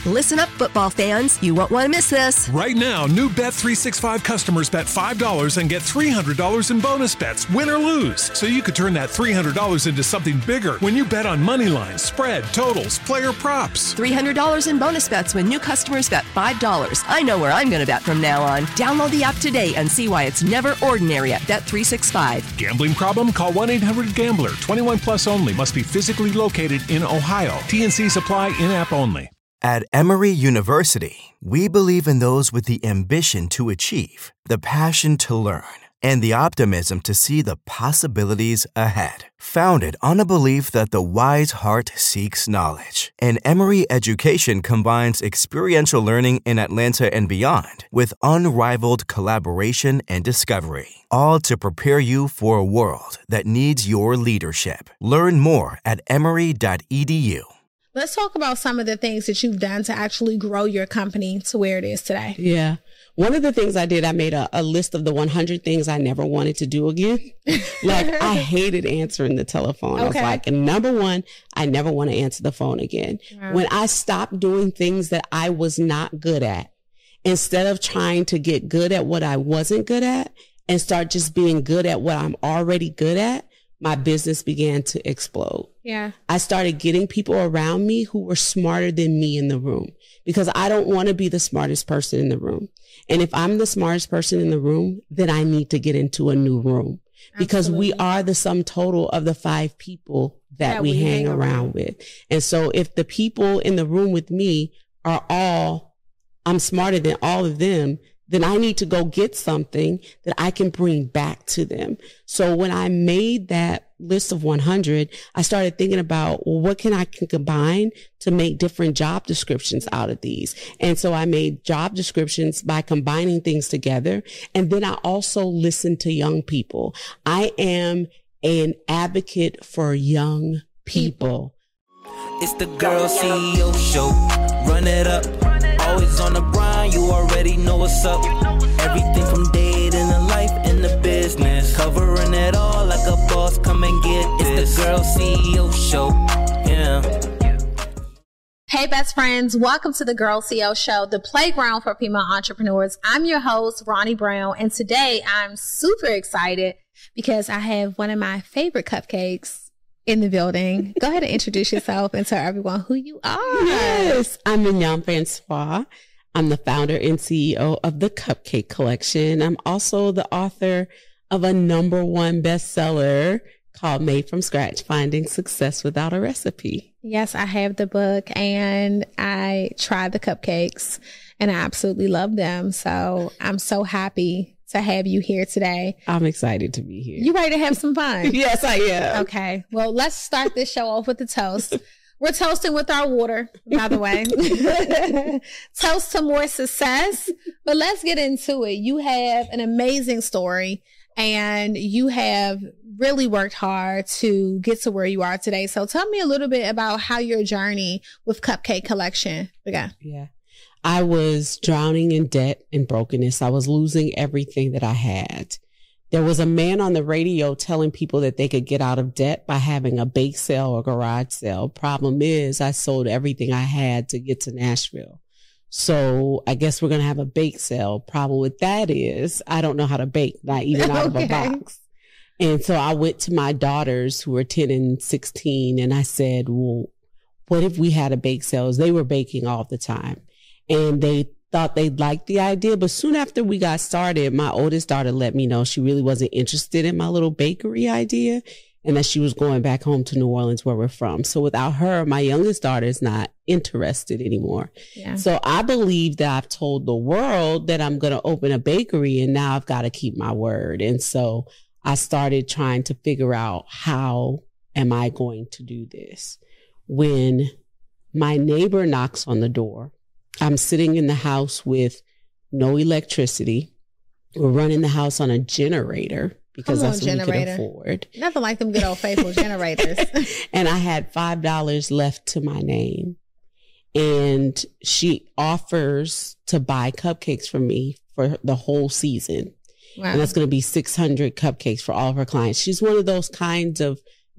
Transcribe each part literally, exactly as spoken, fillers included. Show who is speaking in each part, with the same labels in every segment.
Speaker 1: Listen up, football fans. You won't want to miss this.
Speaker 2: Right now, new Bet three sixty-five customers bet five dollars and get three hundred dollars in bonus bets, win or lose. So you could turn that three hundred dollars into something bigger when you bet on money lines, spread, totals, player props.
Speaker 1: three hundred dollars in bonus bets when new customers bet five dollars. I know where I'm going to bet from now on. Download the app today and see why it's never ordinary at Bet three sixty-five.
Speaker 2: Gambling problem? Call one eight hundred gambler. twenty-one plus only. Must be physically located in Ohio. T N Cs apply. In-app only.
Speaker 3: At Emory University, we believe in those with the ambition to achieve, the passion to learn, and the optimism to see the possibilities ahead. Founded on a belief that the wise heart seeks knowledge, and Emory education combines experiential learning in Atlanta and beyond with unrivaled collaboration and discovery, all to prepare you for a world that needs your leadership. Learn more at emory dot e d u.
Speaker 4: Let's talk about some of the things that you've done to actually grow your company to where it is today.
Speaker 5: Yeah. One of the things I did, I made a, a list of the one hundred things I never wanted to do again. Like, I hated answering the telephone. Okay. I was like, number one, I never want to answer the phone again. Wow. When I stopped doing things that I was not good at, instead of trying to get good at what I wasn't good at and start just being good at what I'm already good at, my business began to explode.
Speaker 4: Yeah.
Speaker 5: I started getting people around me who were smarter than me in the room, because I don't want to be the smartest person in the room. And if I'm the smartest person in the room, then I need to get into a new room, because Absolutely. we are the sum total of the five people that, that we, we hang, hang around, around with. And so if the people in the room with me are all, I'm smarter than all of them, then I need to go get something that I can bring back to them. So when I made that list of one hundred, I started thinking about, well, what can I can combine to make different job descriptions out of these? And so I made job descriptions by combining things together. And then I also listened to young people. I am an advocate for young people.
Speaker 6: It's the Girl C E O Show. Run it up. Always on the grind, you already know what's up. Everything from dating to life and the business. Covering it all like a boss, come and get this. It's the Girl C E O Show, yeah.
Speaker 4: Hey, best friends. Welcome to the Girl C E O Show, the playground for female entrepreneurs. I'm your host, Ronnie Brown, and today I'm super excited because I have one of my favorite cupcakes in the building. Go ahead and introduce yourself and tell everyone who you are.
Speaker 5: Yes, I'm Mignon Francois. I'm the founder and C E O of the Cupcake Collection. I'm also the author of a number one bestseller called Made from Scratch, Finding Success Without a Recipe.
Speaker 4: Yes, I have the book and I tried the cupcakes and I absolutely love them. So I'm so happy to have you here today.
Speaker 5: I'm excited to be here.
Speaker 4: You ready to have some fun?
Speaker 5: Yes, I am.
Speaker 4: Okay. Well, let's start this show off with the toast. We're toasting with our water, by the way. Toast to more success. But let's get into it. You have an amazing story and you have really worked hard to get to where you are today. So tell me a little bit about how your journey with Cupcake Collection began.
Speaker 5: Yeah. I was drowning in debt and brokenness. I was losing everything that I had. There was a man on the radio telling people that they could get out of debt by having a bake sale or garage sale. Problem is, I sold everything I had to get to Nashville. So I guess we're going to have a bake sale. Problem with that is I don't know how to bake, not even out okay. of a box. And so I went to my daughters who were ten and sixteen and I said, well, what if we had a bake sale? They were baking all the time. And they thought they'd like the idea. But soon after we got started, my oldest daughter let me know she really wasn't interested in my little bakery idea and that she was going back home to New Orleans where we're from. So without her, my youngest daughter is not interested anymore. Yeah. So I believe that I've told the world that I'm going to open a bakery and now I've got to keep my word. And so I started trying to figure out how am I going to do this? When my neighbor knocks on the door, I'm sitting in the house with no electricity. We're running the house on a generator because that's what we could afford.
Speaker 4: Nothing like them good old faithful generators.
Speaker 5: And I had five dollars left to my name. And she offers to buy cupcakes for me for the whole season. Wow. And that's going to be six hundred cupcakes for all of her clients. She's one of those kinds of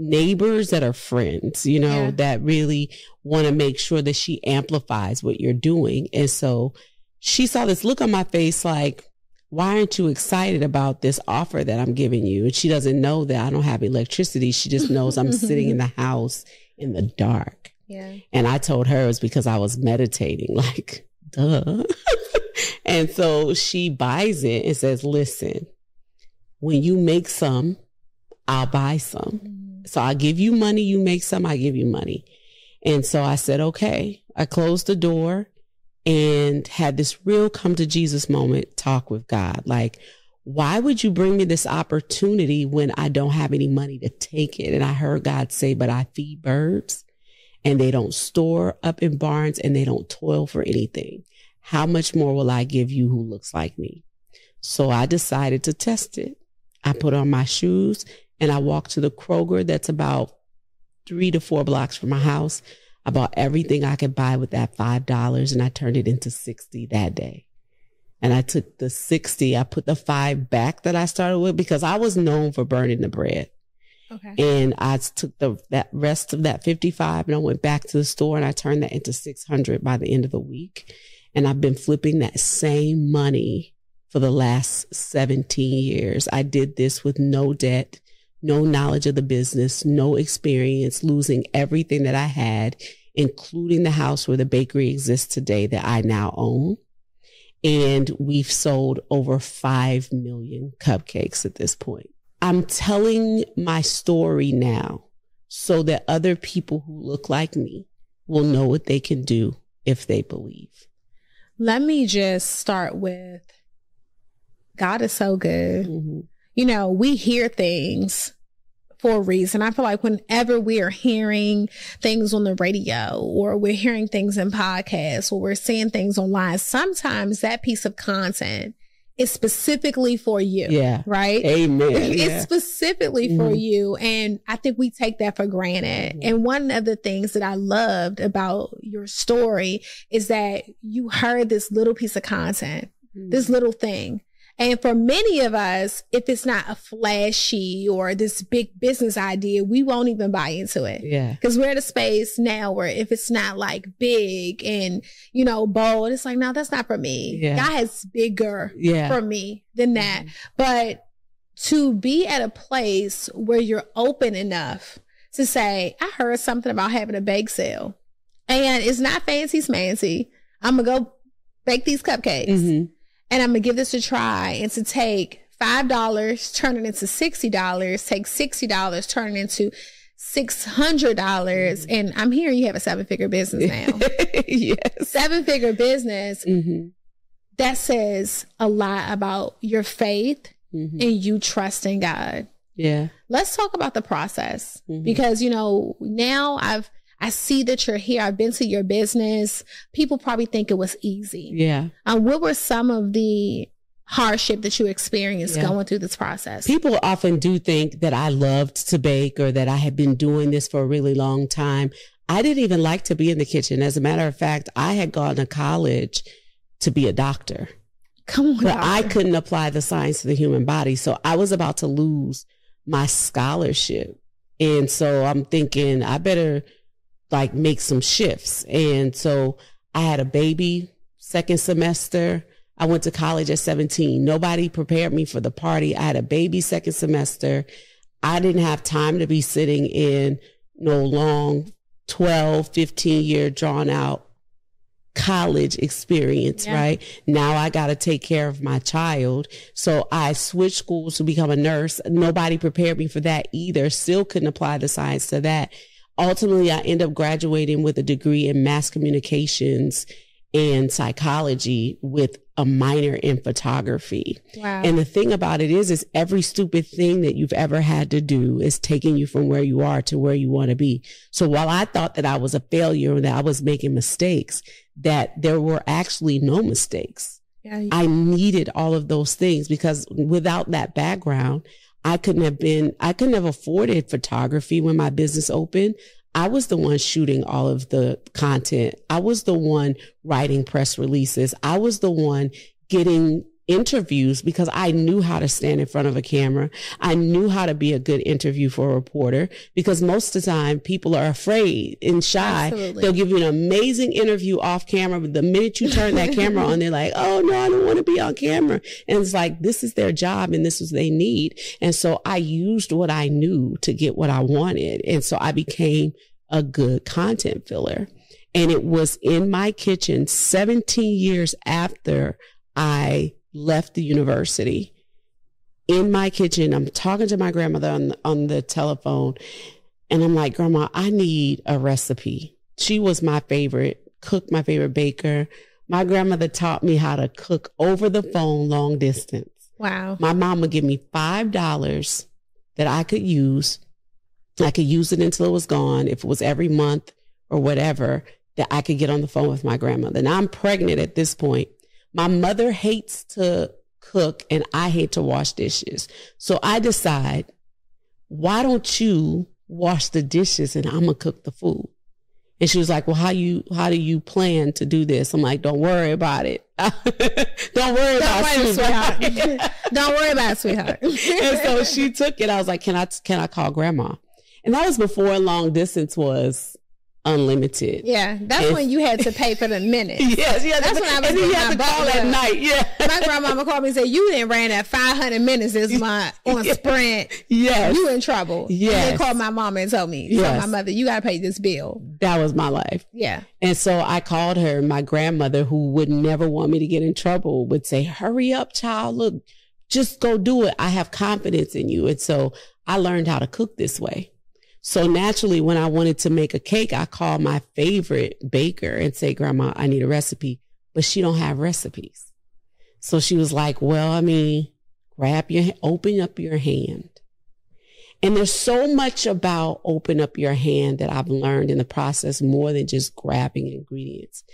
Speaker 5: neighbors that are friends, you know,
Speaker 4: Yeah.
Speaker 5: that really want to make sure that she amplifies what you're doing. And so she saw this look on my face like, why aren't you excited about this offer that I'm giving you? And she doesn't know that I don't have electricity. She just knows I'm sitting in the house in the dark.
Speaker 4: Yeah.
Speaker 5: And I told her it was because I was meditating, like, duh. And so she buys it and says, listen, when you make some, I'll buy some. Mm-hmm. So I give you money, you make some, I give you money. And so I said, okay. I closed the door and had this real come to Jesus moment talk with God. Like, why would you bring me this opportunity when I don't have any money to take it? And I heard God say, but I feed birds and they don't store up in barns and they don't toil for anything. How much more will I give you who looks like me? So I decided to test it. I put on my shoes and I walked to the Kroger that's about three to four blocks from my house. I bought everything I could buy with that five dollars and I turned it into sixty that day. And I took the sixty, I put the five back that I started with because I was known for burning the bread.
Speaker 4: Okay.
Speaker 5: And I took the that rest of that fifty-five and I went back to the store and I turned that into six hundred by the end of the week. And I've been flipping that same money for the last seventeen years. I did this with no debt, no knowledge of the business, no experience, losing everything that I had, including the house where the bakery exists today that I now own. And we've sold over five million cupcakes at this point. I'm telling my story now so that other people who look like me will know what they can do if they believe.
Speaker 4: Let me just start with God is so good. Mm-hmm. You know, we hear things for a reason. I feel like whenever we are hearing things on the radio or we're hearing things in podcasts or we're seeing things online, sometimes that piece of content is specifically for you.
Speaker 5: Yeah.
Speaker 4: Right?
Speaker 5: Amen.
Speaker 4: It's
Speaker 5: yeah.
Speaker 4: specifically mm-hmm. for you. And I think we take that for granted. Mm-hmm. And one of the things that I loved about your story is that you heard this little piece of content, mm-hmm. this little thing. And for many of us, if it's not a flashy or this big business idea, we won't even buy into it.
Speaker 5: Yeah.
Speaker 4: Because we're at a space now where if it's not like big and, you know, bold, it's like, no, that's not for me.
Speaker 5: Yeah.
Speaker 4: God has bigger
Speaker 5: yeah.
Speaker 4: for me than that. Mm-hmm. But to be at a place where you're open enough to say, I heard something about having a bake sale and it's not fancy smancy. I'm going to go bake these cupcakes. Mm-hmm. And I'm going to give this a try, and to take five dollars, turn it into sixty dollars, take sixty dollars, turn it into six hundred dollars. Mm-hmm. And I'm hearing you have a seven figure business now.
Speaker 5: Yes.
Speaker 4: Seven figure business.
Speaker 5: Mm-hmm.
Speaker 4: That says a lot about your faith mm-hmm. and you trusting God.
Speaker 5: Yeah.
Speaker 4: Let's talk about the process mm-hmm. because, you know, now I've, I see that you're here. I've been to your business. People probably think it was easy.
Speaker 5: Yeah.
Speaker 4: Um, what were some of the hardship that you experienced
Speaker 5: yeah.
Speaker 4: going through this process?
Speaker 5: People often do think that I loved to bake or that I had been doing this for a really long time. I didn't even like to be in the kitchen. As a matter of fact, I had gone to college to be a doctor.
Speaker 4: Come on,
Speaker 5: but
Speaker 4: doctor.
Speaker 5: I couldn't apply the science to the human body. So I was about to lose my scholarship. And so I'm thinking I better like make some shifts. And so I had a baby second semester. I went to college at seventeen. Nobody prepared me for the party. I had a baby second semester. I didn't have time to be sitting in no long twelve, fifteen year drawn out college experience, yeah. right? Now I got to take care of my child. So I switched schools to become a nurse. Nobody prepared me for that either. Still couldn't apply the science to that. Ultimately, I ended up graduating with a degree in mass communications and psychology with a minor in photography.
Speaker 4: Wow.
Speaker 5: And the thing about it is, is every stupid thing that you've ever had to do is taking you from where you are to where you want to be. So while I thought that I was a failure and that I was making mistakes, that there were actually no mistakes.
Speaker 4: Yeah, you-
Speaker 5: I needed all of those things because without that background, I couldn't have been, I couldn't have afforded photography when my business opened. I was the one shooting all of the content. I was the one writing press releases. I was the one getting interviews because I knew how to stand in front of a camera. I knew how to be a good interview for a reporter, because most of the time people are afraid and shy.
Speaker 4: Absolutely.
Speaker 5: They'll give you an amazing interview off camera, but the minute you turn that camera on, they're like, oh no, I don't want to be on camera. And it's like, this is their job and this is what they need. And so I used what I knew to get what I wanted. And so I became a good content filler. And it was in my kitchen seventeen years after I left the university. In my kitchen, I'm talking to my grandmother on the, on the telephone, and I'm like, Grandma, I need a recipe. She was my favorite cook, my favorite baker. My grandmother taught me how to cook over the phone long distance.
Speaker 4: Wow.
Speaker 5: My mom would give me five dollars that I could use. I could use it until it was gone. If it was every month or whatever, that I could get on the phone with my grandmother. Now I'm pregnant at this point. My mother hates to cook and I hate to wash dishes. So I decide, why don't you wash the dishes and I'm going to cook the food? And she was like, well, how you, how do you plan to do this? I'm like, don't worry about it. Don't worry about it, sweetheart.
Speaker 4: Don't worry about it, sweetheart.
Speaker 5: And so she took it. I was like, can I, can I call Grandma? And that was before long distance was unlimited.
Speaker 4: Yeah, that's
Speaker 5: and,
Speaker 4: when you had to pay for the minutes.
Speaker 5: Yes, yeah,
Speaker 4: that's when I was
Speaker 5: and you had to call at night. Yeah,
Speaker 4: my grandmama called me and said, "You didn't ran at five hundred minutes this month on
Speaker 5: yeah.
Speaker 4: Sprint.
Speaker 5: Yes,
Speaker 4: you in trouble."
Speaker 5: Yes,
Speaker 4: and they called my mama and told me,
Speaker 5: yes.
Speaker 4: "Told my mother, you got to pay this bill."
Speaker 5: That was my life.
Speaker 4: Yeah,
Speaker 5: and so I called her. My grandmother, who would never want me to get in trouble, would say, "Hurry up, child. Look, just go do it. I have confidence in you." And so I learned how to cook this way. So naturally, when I wanted to make a cake, I called my favorite baker and say, Grandma, I need a recipe, but she don't have recipes. So she was like, well, I mean, grab your, open up your hand. And there's so much about open up your hand that I've learned in the process, more than just grabbing ingredients.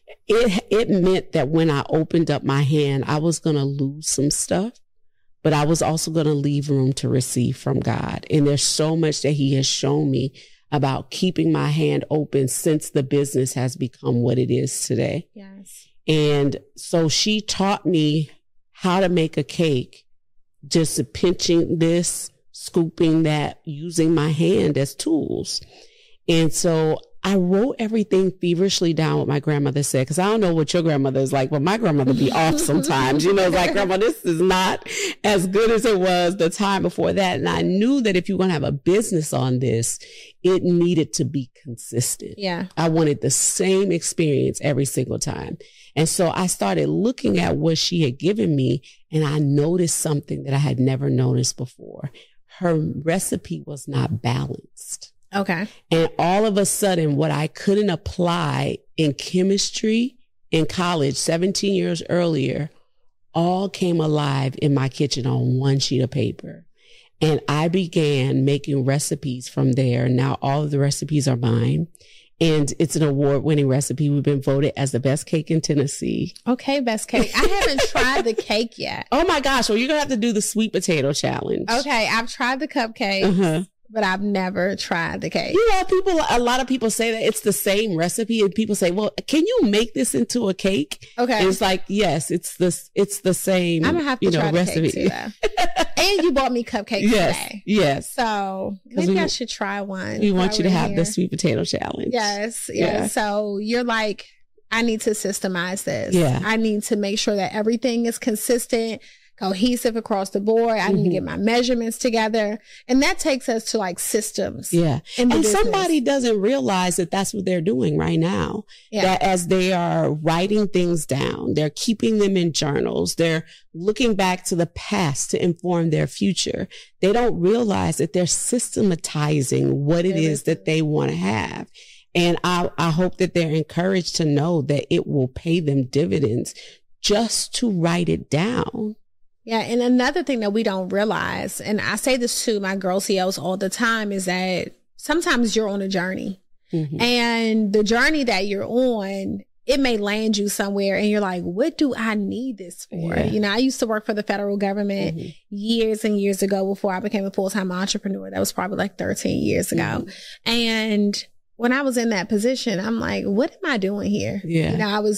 Speaker 5: It, it meant that when I opened up my hand, I was going to lose some stuff, but I was also going to leave room to receive from God. And there's so much that he has shown me about keeping my hand open since the business has become what it is today.
Speaker 4: Yes.
Speaker 5: And so she taught me how to make a cake, just pinching this, scooping that, using my hand as tools. And so I wrote everything feverishly down what my grandmother said, because I don't know what your grandmother is like, but my grandmother be off sometimes. You know, it's like, Grandma, this is not as good as it was the time before that. And I knew that if you're going to have a business on this, it needed to be consistent.
Speaker 4: Yeah.
Speaker 5: I wanted the same experience every single time. And so I started looking at what she had given me, and I noticed something that I had never noticed before. Her recipe was not balanced.
Speaker 4: Okay.
Speaker 5: And all of a sudden, what I couldn't apply in chemistry in college seventeen years earlier, all came alive in my kitchen on one sheet of paper. And I began making recipes from there. Now all of the recipes are mine. And it's an award-winning recipe. We've been voted as the best cake in Tennessee.
Speaker 4: Okay, best cake. I haven't tried the cake yet.
Speaker 5: Oh my gosh. Well, you're going to have to do the sweet potato challenge.
Speaker 4: Okay, I've tried the cupcakes.
Speaker 5: Uh-huh.
Speaker 4: But I've never tried the cake.
Speaker 5: You know, people, a lot of people say that it's the same recipe, and people say, well, can you make this into a cake? Okay. And it's like, yes, it's the, it's the same,
Speaker 4: I'm gonna have to
Speaker 5: you know,
Speaker 4: try the
Speaker 5: recipe.
Speaker 4: Cake too, and you bought me cupcakes
Speaker 5: yes,
Speaker 4: today.
Speaker 5: Yes.
Speaker 4: So maybe
Speaker 5: we,
Speaker 4: I should try one.
Speaker 5: We want you to have
Speaker 4: here.
Speaker 5: the sweet potato challenge.
Speaker 4: Yes. Yes.
Speaker 5: Yeah.
Speaker 4: So you're like, I need to systemize this.
Speaker 5: Yeah.
Speaker 4: I need to make sure that everything is consistent, cohesive across the board. I mm-hmm. need to get my measurements together. And that takes us to like systems.
Speaker 5: Yeah. And
Speaker 4: business.
Speaker 5: Somebody doesn't realize that that's what they're doing right now. Yeah. That as they are writing things down, they're keeping them in journals. They're looking back to the past to inform their future. They don't realize that they're systematizing what it is that they want to have. And I, I hope that they're encouraged to know that it will pay them dividends just to write it down.
Speaker 4: Yeah. And another thing that we don't realize, and I say this to my girl C E Os all the time, is that sometimes you're on a journey mm-hmm. and the journey that you're on, it may land you somewhere and you're like, what do I need this for? Yeah. You know, I used to work for the federal government mm-hmm. years and years ago before I became a full-time entrepreneur. That was probably like thirteen years ago. Mm-hmm. And when I was in that position, I'm like, what am I doing here?
Speaker 5: Yeah.
Speaker 4: You know, I was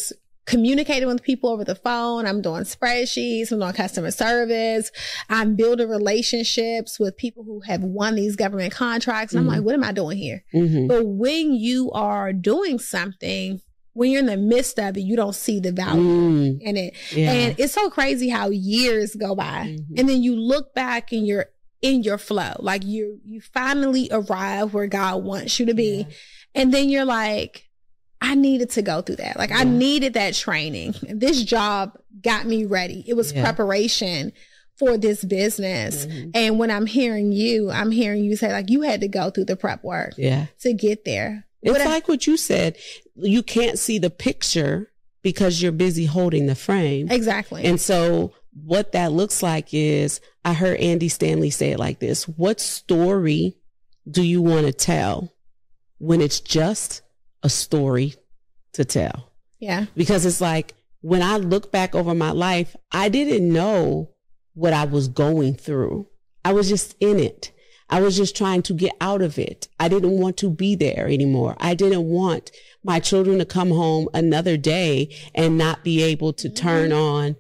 Speaker 4: communicating with people over the phone. I'm doing spreadsheets. I'm doing customer service. I'm building relationships with people who have won these government contracts. And mm-hmm. I'm like, what am I doing here? Mm-hmm. But when you are doing something, when you're in the midst of it, you don't see the value mm. in it. Yeah. And it's so crazy how years go by. Mm-hmm. And then you look back and you're in your flow. Like you, you finally arrive where God wants you to be. Yeah. And then you're like, I needed to go through that. Like yeah. I needed that training. This job got me ready. It was yeah. preparation for this business. Mm-hmm. And when I'm hearing you, I'm hearing you say like, you had to go through the prep work yeah. to get there.
Speaker 5: It's
Speaker 4: what
Speaker 5: like I, what you said. You can't see the picture because you're busy holding the frame.
Speaker 4: Exactly.
Speaker 5: And so what that looks like is, I heard Andy Stanley say it like this. What story do you want to tell when it's just a story to tell?
Speaker 4: Yeah.
Speaker 5: Because it's like, when I look back over my life, I didn't know what I was going through. I was just in it. I was just trying to get out of it. I didn't want to be there anymore. I didn't want my children to come home another day and not be able to turn mm-hmm. on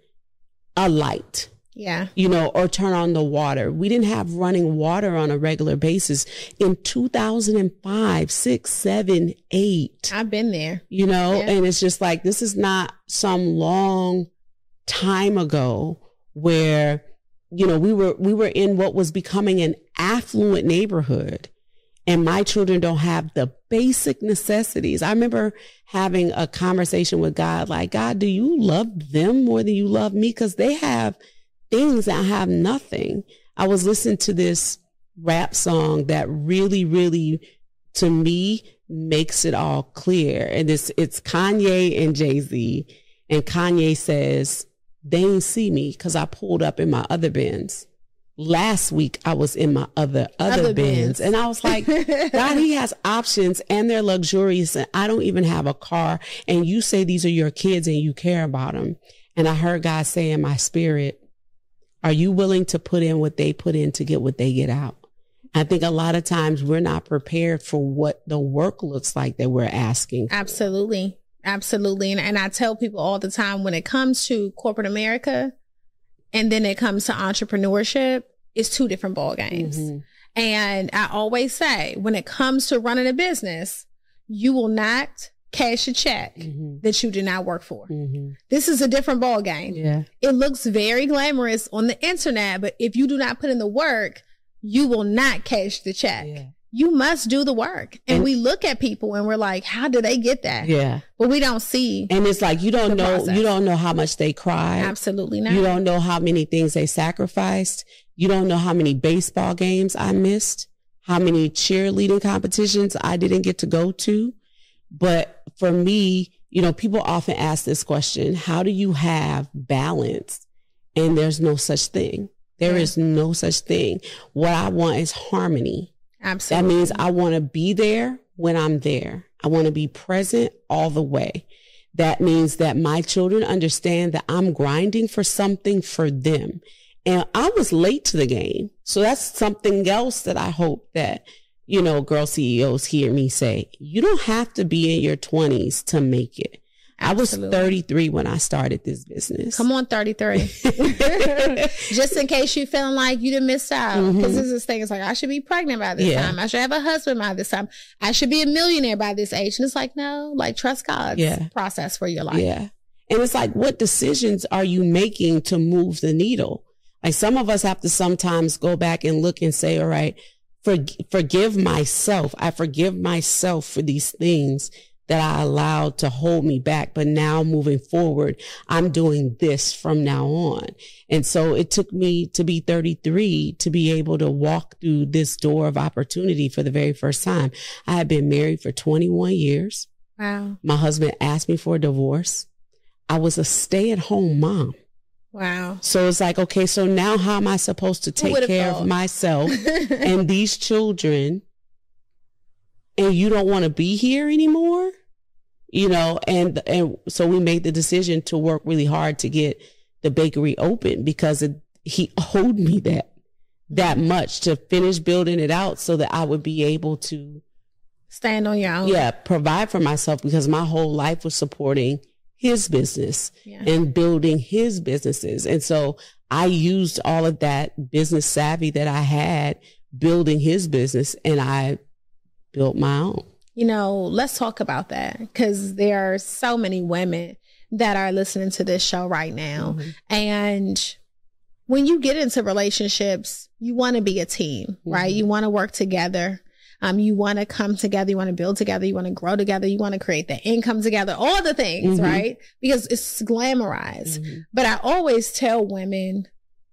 Speaker 5: a light.
Speaker 4: Yeah.
Speaker 5: You know, or turn on the water. We didn't have running water on a regular basis in two thousand five, six, seven, eight.
Speaker 4: I've been there.
Speaker 5: You know, yeah. and it's just like, this is not some long time ago where, you know, we were, we were in what was becoming an affluent neighborhood, and my children don't have the basic necessities. I remember having a conversation with God, like, God, do you love them more than you love me? Because they have things that have nothing. I was listening to this rap song that really, really, to me, makes it all clear. And it's, it's Kanye and Jay-Z. And Kanye says, they ain't see me because I pulled up in my other Benz. Last week, I was in my other, other, other Benz. And I was like, God, he has options and they're luxurious. And I don't even have a car. And you say these are your kids and you care about them. And I heard God say in my spirit, are you willing to put in what they put in to get what they get out? I think a lot of times we're not prepared for what the work looks like that we're asking for.
Speaker 4: Absolutely. Absolutely. And, and I tell people all the time, when it comes to corporate America and then it comes to entrepreneurship, it's two different ball games. Mm-hmm. And I always say, when it comes to running a business, you will not cash a check mm-hmm. that you did not work for. Mm-hmm. This is a different ball game.
Speaker 5: Yeah.
Speaker 4: It looks very glamorous on the internet, but if you do not put in the work, you will not cash the check. Yeah. You must do the work. And, and we look at people and we're like, how do they get that?
Speaker 5: Yeah.
Speaker 4: But we don't see.
Speaker 5: And it's like, you don't know, process. you don't know how much they cried.
Speaker 4: Absolutely not.
Speaker 5: You don't know how many things they sacrificed. You don't know how many baseball games I missed, how many cheerleading competitions I didn't get to go to. But for me, you know, people often ask this question, how do you have balance? And there's no such thing. There yeah. is no such thing. What I want is harmony.
Speaker 4: Absolutely.
Speaker 5: That means I want to be there when I'm there. I want to be present all the way. That means that my children understand that I'm grinding for something for them. And I was late to the game. So that's something else that I hope that, you know, girl C E Os hear me say. You don't have to be in your twenties to make it. Absolutely. I was thirty-three when I started this business.
Speaker 4: Come on, thirty-three. Just in case you're feeling like you didn't miss out. Because mm-hmm. this is thing, it's like, I should be pregnant by this yeah. time. I should have a husband by this time. I should be a millionaire by this age. And it's like, no, like trust God's
Speaker 5: yeah.
Speaker 4: process for your life.
Speaker 5: Yeah. And it's like, what decisions are you making to move the needle? Like some of us have to sometimes go back and look and say, all right, for, forgive myself. I forgive myself for these things that I allowed to hold me back. But now moving forward, I'm doing this from now on. And so it took me to be thirty-three to be able to walk through this door of opportunity for the very first time. I had been married for twenty-one years.
Speaker 4: Wow.
Speaker 5: My husband asked me for a divorce. I was a stay-at-home mom.
Speaker 4: Wow.
Speaker 5: So it's like, okay, so now how am I supposed to take care thought? of myself and these children? And you don't want to be here anymore? You know, and, and so we made the decision to work really hard to get the bakery open because it, he owed me that, that much to finish building it out so that I would be able to
Speaker 4: stand on your own.
Speaker 5: Yeah. Provide for myself because my whole life was supporting his business
Speaker 4: yeah.
Speaker 5: and building his businesses. And so I used all of that business savvy that I had building his business, and I built my own.
Speaker 4: You know, let's talk about that, because there are so many women that are listening to this show right now. Mm-hmm. And when you get into relationships, you want to be a team, mm-hmm. right? You want to work together. Um, you want to come together. You want to build together. You want to grow together. You want to create the income together, all the things, mm-hmm. right? Because it's glamorized. Mm-hmm. But I always tell women,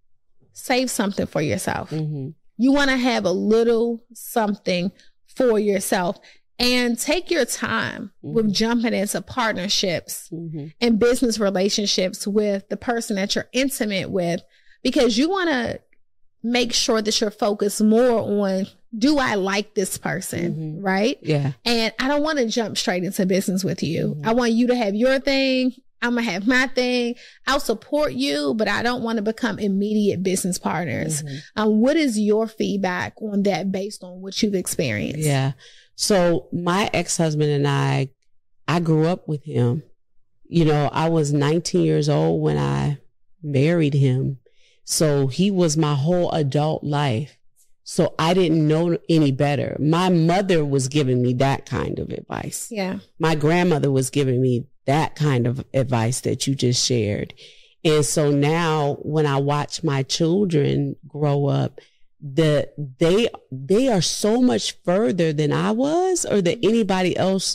Speaker 4: save something for yourself. Mm-hmm. You want to have a little something for yourself, and take your time mm-hmm. with jumping into partnerships mm-hmm. and business relationships with the person that you're intimate with, because you want to make sure that you're focused more on, do I like this person? Mm-hmm. Right?
Speaker 5: Yeah.
Speaker 4: And I don't want to jump straight into business with you. Mm-hmm. I want you to have your thing. I'm going to have my thing. I'll support you, but I don't want to become immediate business partners. Mm-hmm. Um, what is your feedback on that based on what you've experienced?
Speaker 5: Yeah. So my ex-husband and I, I grew up with him. You know, I was nineteen years old when I married him. So he was my whole adult life. So I didn't know any better. My mother was giving me that kind of advice.
Speaker 4: Yeah.
Speaker 5: My grandmother was giving me that kind of advice that you just shared. And so now when I watch my children grow up, the they they are so much further than I was or than anybody else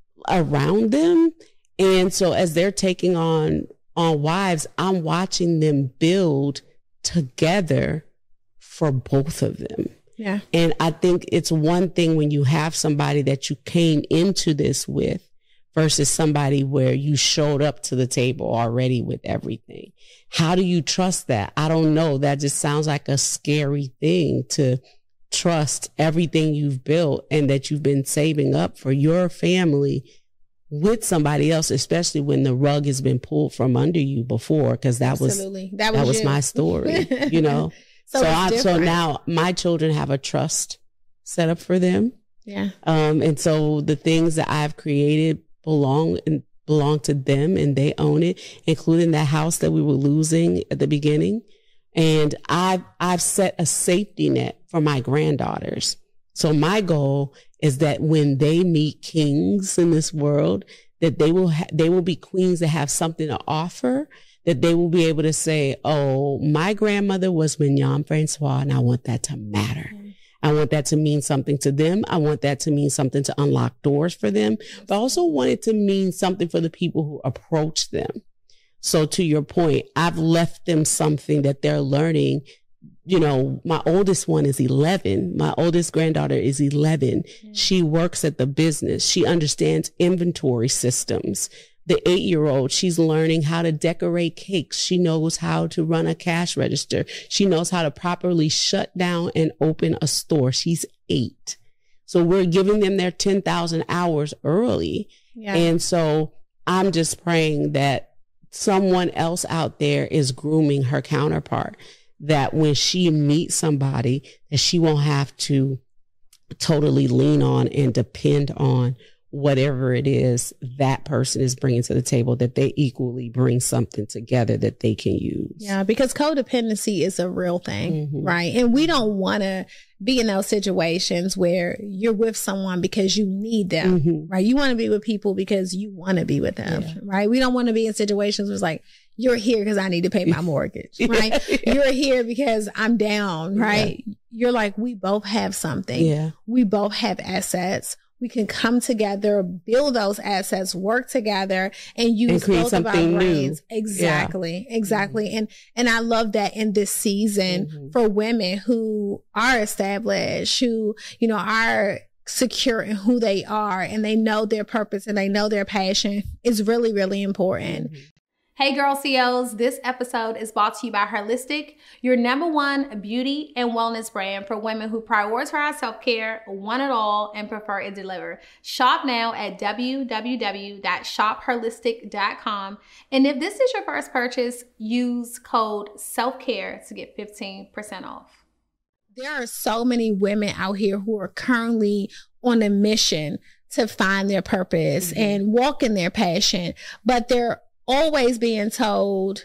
Speaker 5: around them. And so as they're taking on on wives, I'm watching them build together for both of them.
Speaker 4: Yeah.
Speaker 5: And I think it's one thing when you have somebody that you came into this with versus somebody where you showed up to the table already with everything. How do you trust that? I don't know. That just sounds like a scary thing, to trust everything you've built and that you've been saving up for your family with somebody else, especially when the rug has been pulled from under you before, because that
Speaker 4: Absolutely.
Speaker 5: was
Speaker 4: that was,
Speaker 5: that was
Speaker 4: you.
Speaker 5: my story, you know. so
Speaker 4: so,
Speaker 5: I, so now my children have a trust set up for them.
Speaker 4: Yeah.
Speaker 5: Um, and so the things that I've created belong and belong to them, and they own it, including that house that we were losing at the beginning. And I've I've set a safety net for my granddaughters. So my goal is that when they meet kings in this world, that they will ha- they will be queens that have something to offer, that they will be able to say, oh, my grandmother was Mignon Francois, and I want that to matter. Mm-hmm. I want that to mean something to them. I want that to mean something to unlock doors for them, but I also want it to mean something for the people who approach them. So to your point, I've left them something that they're learning. You know, my oldest one is eleven. My oldest granddaughter is eleven. Mm-hmm. She works at the business. She understands inventory systems. The eight-year-old, she's learning how to decorate cakes. She knows how to run a cash register. She knows how to properly shut down and open a store. She's eight. So we're giving them their ten thousand hours early. Yeah. And so I'm just praying that someone else out there is grooming her counterpart, that when she meets somebody, that she won't have to totally lean on and depend on whatever it is that person is bringing to the table, that they equally bring something together that they can use.
Speaker 4: Yeah, because codependency is a real thing, mm-hmm. right? And we don't want to be in those situations where you're with someone because you need them, mm-hmm. right? You want to be with people because you want to be with them, yeah. right? We don't want to be in situations where it's like, you're here because I need to pay my mortgage, right? Yeah. You're here because I'm down, right? Yeah. You're like, we both have something.
Speaker 5: Yeah.
Speaker 4: We both have assets. We can come together, build those assets, work together, and use
Speaker 5: and
Speaker 4: both of our brains.
Speaker 5: New.
Speaker 4: Exactly,
Speaker 5: yeah.
Speaker 4: exactly.
Speaker 5: Mm-hmm.
Speaker 4: And and I love that in this season mm-hmm. for women who are established, who, you know, are secure in who they are, and they know their purpose and they know their passion is really, really important. Mm-hmm. Hey Girl C Os, this episode is brought to you by Holistic, your number one beauty and wellness brand for women who prioritize self-care, want it all, and prefer it delivered. Shop now at w w w dot shop holistic dot com. And if this is your first purchase, use code SELFCARE to get fifteen percent off. There are so many women out here who are currently on a mission to find their purpose mm-hmm. and walk in their passion, but they're always being told,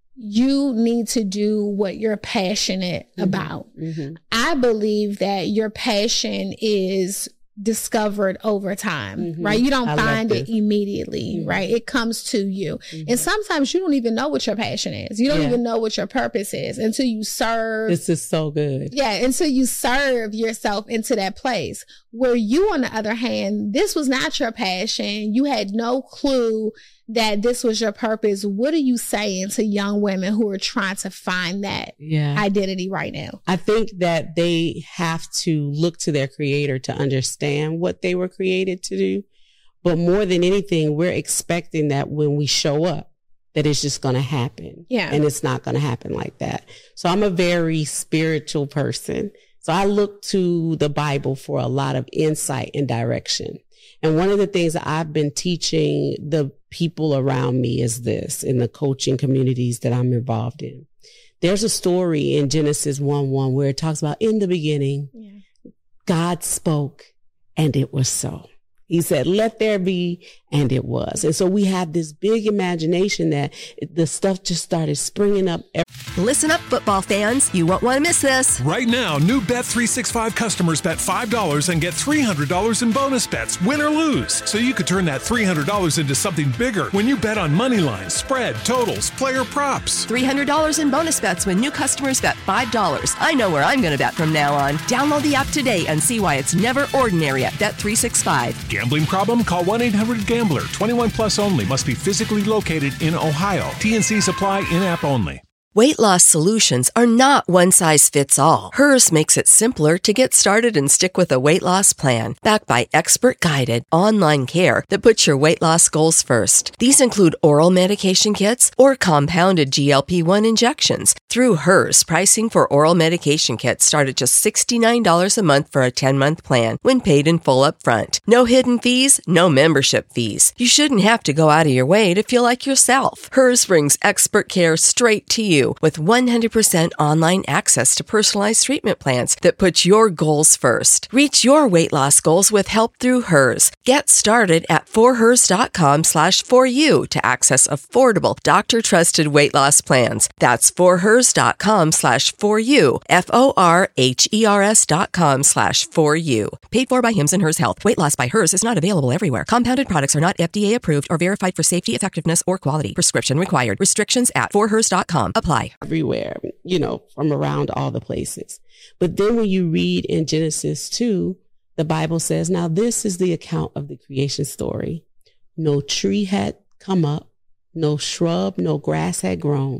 Speaker 4: you need to do what you're passionate mm-hmm. about. Mm-hmm. I believe that your passion is discovered over time, mm-hmm. right? You don't I find it immediately, mm-hmm. right? It comes to you. Mm-hmm. And sometimes you don't even know what your passion is. You don't yeah. even know what your purpose is until you serve.
Speaker 5: This is so good.
Speaker 4: Yeah. Until you serve yourself into that place where you, on the other hand, this was not your passion. You had no clue that this was your purpose. What are you saying to young women who are trying to find that yeah. identity right now?
Speaker 5: I think that they have to look to their creator to understand what they were created to do. But more than anything, we're expecting that when we show up, that it's just going to happen.
Speaker 4: Yeah.
Speaker 5: And it's not going to happen like that. So I'm a very spiritual person. So I look to the Bible for a lot of insight and direction. And one of the things that I've been teaching the people around me is this in the coaching communities that I'm involved in. There's a story in Genesis one one where it talks about in the beginning, yeah. God spoke and it was so. He said, let there be, and it was. And so we have this big imagination that the stuff just started springing up.
Speaker 1: Listen up, football fans. You won't want to miss this.
Speaker 2: Right now, new Bet three sixty-five customers bet five dollars and get three hundred dollars in bonus bets, win or lose. So you could turn that three hundred dollars into something bigger when you bet on money lines, spread, totals, player props.
Speaker 1: three hundred dollars in bonus bets when new customers bet five dollars. I know where I'm going to bet from now on. Download the app today and see why it's never ordinary at Bet three sixty-five.
Speaker 2: Gambling problem? Call one eight hundred gambler. twenty-one plus only. Must be physically located in Ohio. T N C Supply in-app only.
Speaker 1: Weight loss solutions are not one size fits all. Hers makes it simpler to get started and stick with a weight loss plan, backed by expert-guided online care that puts your weight loss goals first. These include oral medication kits or compounded G L P one injections. Through Hers, pricing for oral medication kits start at just sixty-nine dollars a month for a ten-month plan when paid in full upfront. No hidden fees, no membership fees. You shouldn't have to go out of your way to feel like yourself. Hers brings expert care straight to you with one hundred percent online access to personalized treatment plans that put your goals first. Reach your weight loss goals with help through Hers. Get started at forhers.com slash for you to access affordable, doctor-trusted weight loss plans. That's forhers.com slash for you, F O R H E R S dot com slash for you. Paid for by Hims and Hers Health. Weight loss by Hers is not available everywhere. Compounded products are not F D A approved or verified for safety, effectiveness, or quality. Prescription required. Restrictions at forhers dot com apply.
Speaker 5: Everywhere, you know, from around all the places. But then when you read in Genesis two, the Bible says, now this is the account of the creation story. No tree had come up, no shrub, no grass had grown,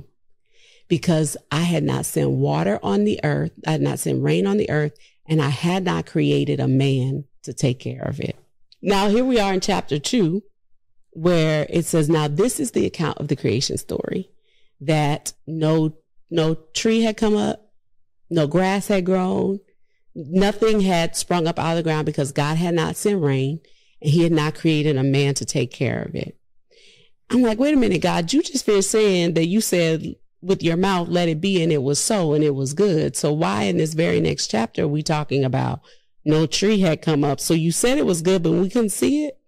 Speaker 5: because I had not sent water on the earth, I had not sent rain on the earth, and I had not created a man to take care of it. Now here we are in chapter two, where it says, now this is the account of the creation story. That no no tree had come up, no grass had grown, nothing had sprung up out of the ground because God had not sent rain and he had not created a man to take care of it. I'm like, wait a minute, God, you just finished saying that you said with your mouth, let it be, and it was so, and it was good. So why in this very next chapter are we talking about no tree had come up? So you said it was good, but we couldn't see it.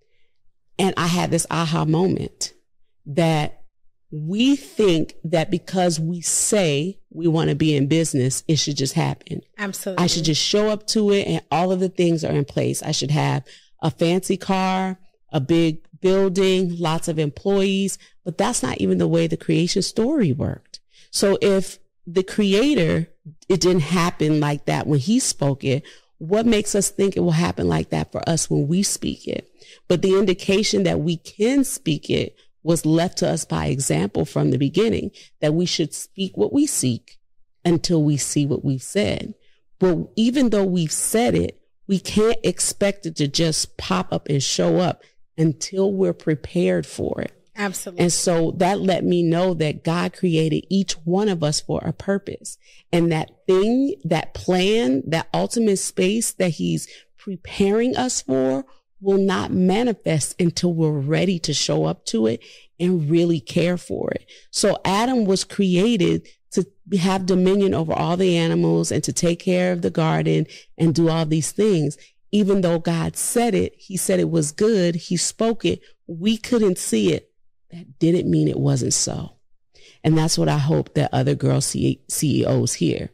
Speaker 5: And I had this aha moment that we think that because we say we want to be in business, it should just happen.
Speaker 4: Absolutely.
Speaker 5: I should just show up to it and all of the things are in place. I should have a fancy car, a big building, lots of employees, but that's not even the way the creation story worked. So if the creator, it didn't happen like that when he spoke it, what makes us think it will happen like that for us when we speak it? But the indication that we can speak it was left to us by example from the beginning, that we should speak what we seek until we see what we've said. But even though we've said it, we can't expect it to just pop up and show up until we're prepared for it.
Speaker 4: Absolutely.
Speaker 5: And so that let me know that God created each one of us for a purpose. And that thing, that plan, that ultimate space that he's preparing us for will not manifest until we're ready to show up to it and really care for it. So Adam was created to have dominion over all the animals and to take care of the garden and do all these things. even though God said it, he said it was good, he spoke it, we couldn't see it. That didn't mean it wasn't so. And that's what I hope that other girl C E Os hear.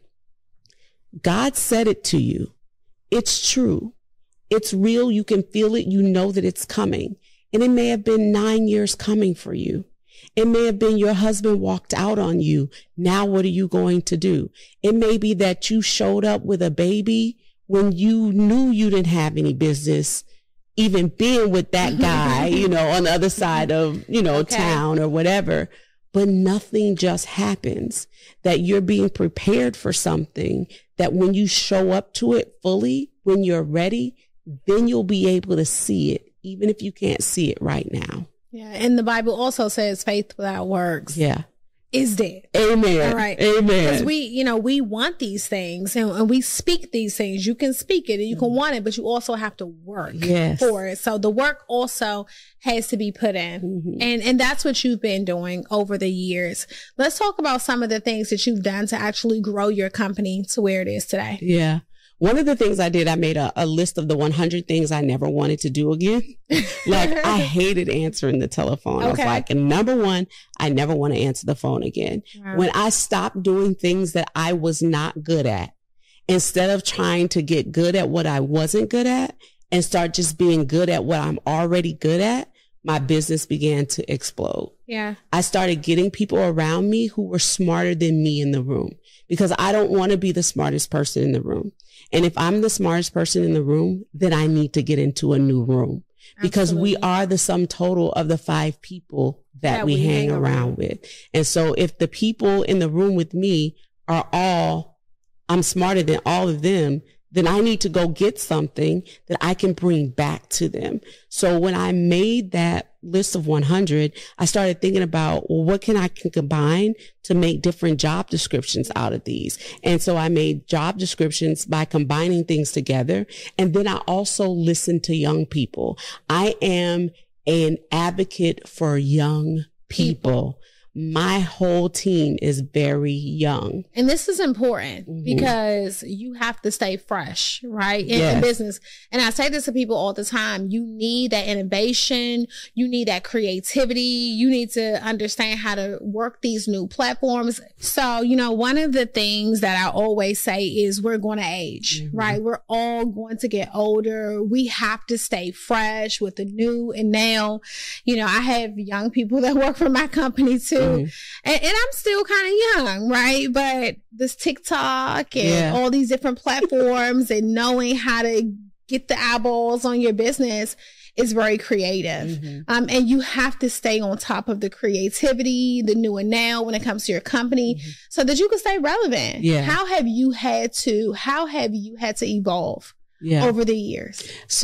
Speaker 5: God said it to you. It's true. It's real. You can feel it. You know that it's coming. And it may have been nine years coming for you. It may have been your husband walked out on you. Now what are you going to do? It may be that you showed up with a baby when you knew you didn't have any business even being with that guy, you know, on the other side of, you know, okay. town or whatever. But nothing just happens. That you're being prepared for something that when you show up to it fully, when you're ready, then you'll be able to see it, even if you can't see it right now.
Speaker 4: Yeah. And the Bible also says faith without works.
Speaker 5: Yeah.
Speaker 4: Is dead.
Speaker 5: Amen.
Speaker 4: All right.
Speaker 5: Amen.
Speaker 4: Because we, you know, we want these things and, and we speak these things. You can speak it and you can want it, but you also have to work
Speaker 5: yes.
Speaker 4: for it. So the work also has to be put in. Mm-hmm. And, and that's what you've been doing over the years. Let's talk about some of the things that you've done to actually grow your company to where it is today.
Speaker 5: Yeah. One of the things I did, I made a, a list of the one hundred things I never wanted to do again. Like, I hated answering the telephone. Okay. I was like, number one, I never want to answer the phone again. Wow. When I stopped doing things that I was not good at, instead of trying to get good at what I wasn't good at and start just being good at what I'm already good at, my business began to explode.
Speaker 4: Yeah.
Speaker 5: I started getting people around me who were smarter than me in the room, because I don't want to be the smartest person in the room. And if I'm the smartest person in the room, then I need to get into a new room, because Absolutely. We are the sum total of the five people that, that we, we hang, hang around, around with. And so if the people in the room with me are all, I'm smarter than all of them, then I need to go get something that I can bring back to them. So when I made that list of one hundred, I started thinking about, well, what can I can combine to make different job descriptions out of these? And so I made job descriptions by combining things together. And then I also listened to young people. I am an advocate for young people. My whole team is very young.
Speaker 4: And this is important mm-hmm. because you have to stay fresh, right? In,
Speaker 5: yes.
Speaker 4: in business. And I say this to people all the time. You need that innovation. You need that creativity. You need to understand how to work these new platforms. So, you know, one of the things that I always say is we're going to age, mm-hmm. right? We're all going to get older. We have to stay fresh with the new and now. You know, I have young people that work for my company too. Mm-hmm. And, and I'm still kind of young, right? But this TikTok and yeah. all these different platforms and knowing how to get the eyeballs on your business is very creative. Mm-hmm. Um, and you have to stay on top of the creativity, the new and now when it comes to your company mm-hmm. so that you can stay relevant.
Speaker 5: Yeah.
Speaker 4: How have you had to, how have you had to evolve?
Speaker 5: Yeah.
Speaker 4: Over the years.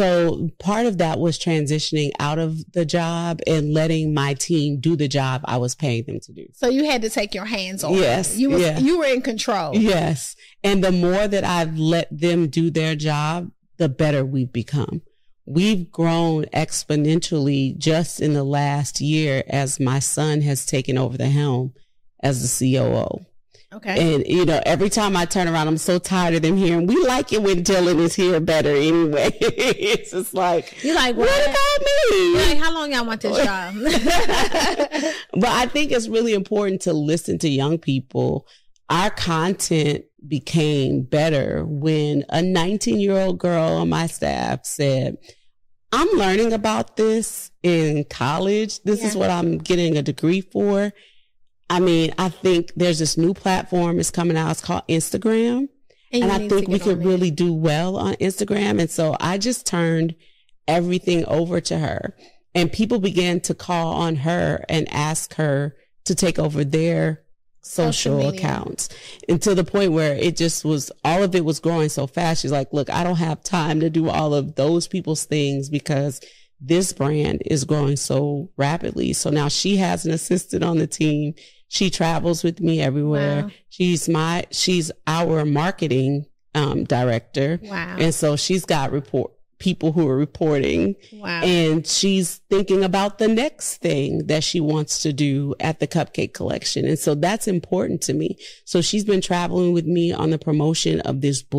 Speaker 5: So part of that was transitioning out of the job and letting my team do the job I was paying them to do.
Speaker 4: So you had to take your hands off.
Speaker 5: Yes.
Speaker 4: You was,
Speaker 5: yeah.
Speaker 4: you were in control.
Speaker 5: Yes. And the more that I've let them do their job, the better we've become. We've grown exponentially just in the last year as my son has taken over the helm as the C O O.
Speaker 4: Okay.
Speaker 5: And, you know, every time I turn around, I'm so tired of them hearing, we like it when Dylan is here better anyway. It's just like,
Speaker 4: you're like, what,
Speaker 5: what about me?
Speaker 4: You're like, how long y'all want this job?
Speaker 5: But I think it's really important to listen to young people. Our content became better when a nineteen year old girl on my staff said, I'm learning about this in college. This yeah. is what I'm getting a degree for. I mean, I think there's this new platform is coming out. It's called Instagram. And, and I think we could really do well on Instagram. And so I just turned everything over to her. And people began to call on her and ask her to take over their social, social accounts. And to the point where it just was, all of it was growing so fast. She's like, look, I don't have time to do all of those people's things because this brand is growing so rapidly. So now she has an assistant on the team. She travels with me everywhere. Wow. She's my, she's our marketing um, director.
Speaker 4: Wow.
Speaker 5: And so she's got report people who are reporting.
Speaker 4: Wow.
Speaker 5: And she's thinking about the next thing that she wants to do at the Cupcake Collection. And so that's important to me. So she's been traveling with me on the promotion of this book.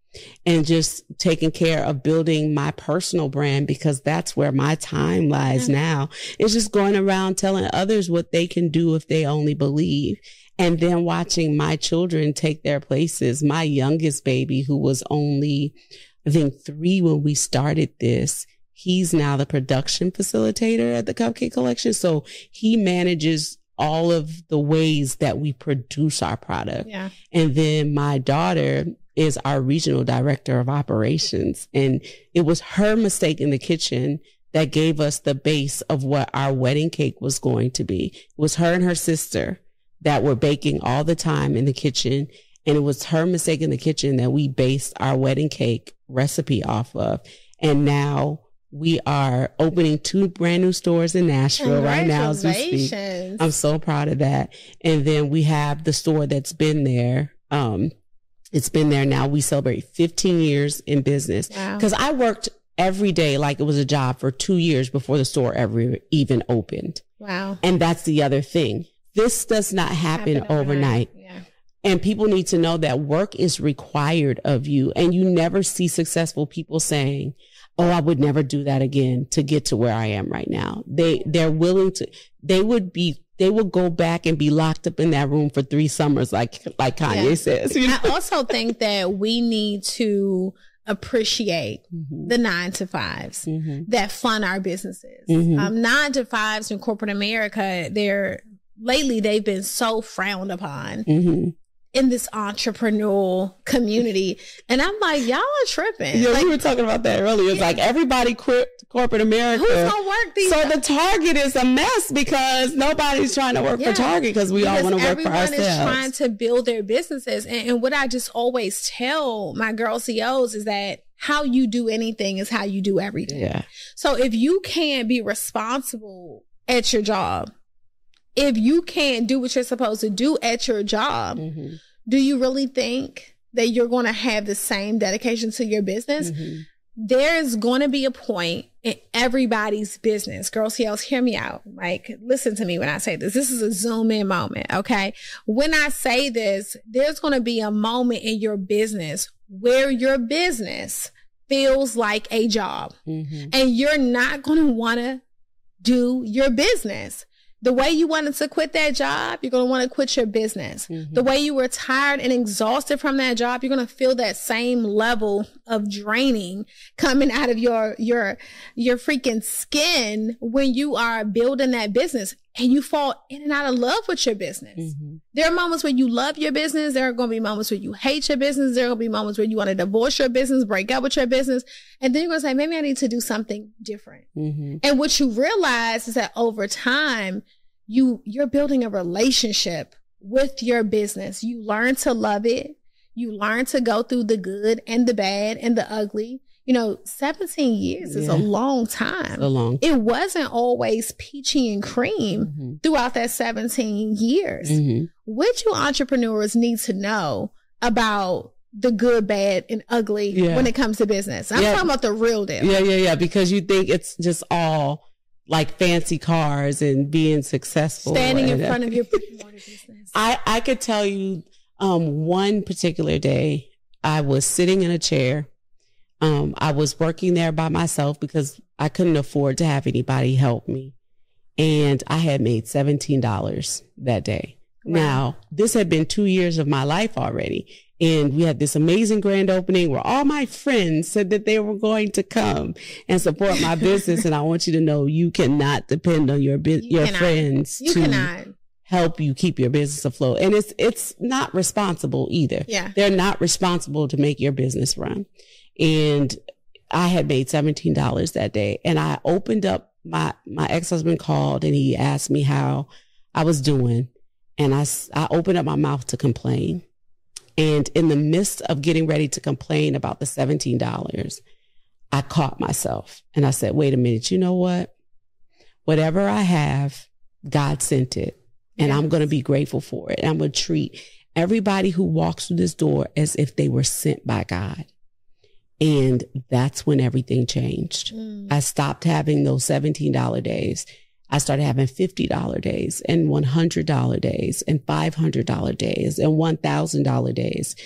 Speaker 5: and just taking care of building my personal brand, because that's where my time lies mm-hmm. now. It's just going around telling others what they can do if they only believe. And then watching my children take their places. My youngest baby, who was only, I think, three when we started this, he's now the production facilitator at the Cupcake Collection. So he manages all of the ways that we produce our product.
Speaker 4: Yeah.
Speaker 5: And then my daughter is our regional director of operations. And it was her mistake in the kitchen that gave us the base of what our wedding cake was going to be. It was her and her sister that were baking all the time in the kitchen. And it was her mistake in the kitchen that we based our wedding cake recipe off of. And now we are opening two brand new stores in Nashville right now as we speak. I'm so proud of that. And then we have the store that's been there. Um, it's been there now. We celebrate fifteen years in business. Because wow. I worked every day like it was a job for two years before the store ever even opened.
Speaker 4: Wow.
Speaker 5: And that's the other thing. This does not happen, happen overnight. overnight. Yeah. And people need to know that work is required of you. And you never see successful people saying, oh, I would never do that again to get to where I am right now. They, they're willing to, they would be, they would go back and be locked up in that room for three summers, like, like Kanye yeah. says. You know?
Speaker 4: I also think that we need to appreciate mm-hmm. the nine to fives mm-hmm. that fund our businesses. Mm-hmm. Um, nine to fives in corporate America, they're, lately they've been so frowned upon. Mm-hmm. in this entrepreneurial community. And I'm like, y'all are tripping.
Speaker 5: Yeah,
Speaker 4: like,
Speaker 5: we were talking about that earlier. It's yeah. like everybody quit corporate America.
Speaker 4: Who's gonna work these
Speaker 5: So
Speaker 4: days?
Speaker 5: the Target is a mess because nobody's trying to work yeah. for Target because we because all want to work for ourselves.
Speaker 4: Everyone is trying to build their businesses. And, and what I just always tell my girl C E Os is that how you do anything is how you do everything.
Speaker 5: Yeah.
Speaker 4: So if you can't be responsible at your job, if you can't do what you're supposed to do at your job, mm-hmm. do you really think that you're going to have the same dedication to your business? Mm-hmm. There's going to be a point in everybody's business. Girl C E Os, hear me out. Like, listen to me when I say this. This is a zoom in moment, okay? When I say this, there's going to be a moment in your business where your business feels like a job. Mm-hmm. And you're not going to want to do your business. The way you wanted to quit that job, you're going to want to quit your business. Mm-hmm. The way you were tired and exhausted from that job, you're going to feel that same level of draining coming out of your, your, your freaking skin when you are building that business and you fall in and out of love with your business. Mm-hmm. There are moments where you love your business. There are going to be moments where you hate your business. There are going to be moments where you want to divorce your business, break up with your business. And then you're going to say, maybe I need to do something different. Mm-hmm. And what you realize is that over time, you, you're building a relationship with your business. You learn to love it. You learn to go through the good and the bad and the ugly. You know, seventeen years yeah. is a long time.
Speaker 5: It's a long
Speaker 4: time. It wasn't always peachy and cream mm-hmm. throughout that seventeen years. Mm-hmm. What you entrepreneurs need to know about the good, bad, and ugly yeah. when it comes to business. I'm yeah. talking about the real deal.
Speaker 5: Yeah, yeah, yeah. Because you think it's just all like fancy cars and being successful.
Speaker 4: Standing in front of your business.
Speaker 5: I, I could tell you um, one particular day, I was sitting in a chair. Um, I was working there by myself because I couldn't afford to have anybody help me. And I had made seventeen dollars that day. Wow. Now, this had been two years of my life already. And we had this amazing grand opening where all my friends said that they were going to come and support my business. And I want you to know you cannot depend on your bu- you your cannot. friends
Speaker 4: you
Speaker 5: to
Speaker 4: cannot.
Speaker 5: help you keep your business afloat. And it's it's not responsible either.
Speaker 4: Yeah.
Speaker 5: They're not responsible to make your business run. And I had made seventeen dollars that day. And I opened up, my, my ex-husband called and he asked me how I was doing. And I, I opened up my mouth to complain. And in the midst of getting ready to complain about the seventeen dollars, I caught myself and I said, wait a minute, you know what? Whatever I have, God sent it. And yes. I'm going to be grateful for it. And I'm going to treat everybody who walks through this door as if they were sent by God. And that's when everything changed. Mm. I stopped having those seventeen dollars days. I started having fifty dollars days and one hundred dollars days and five hundred dollars days and one thousand dollars days.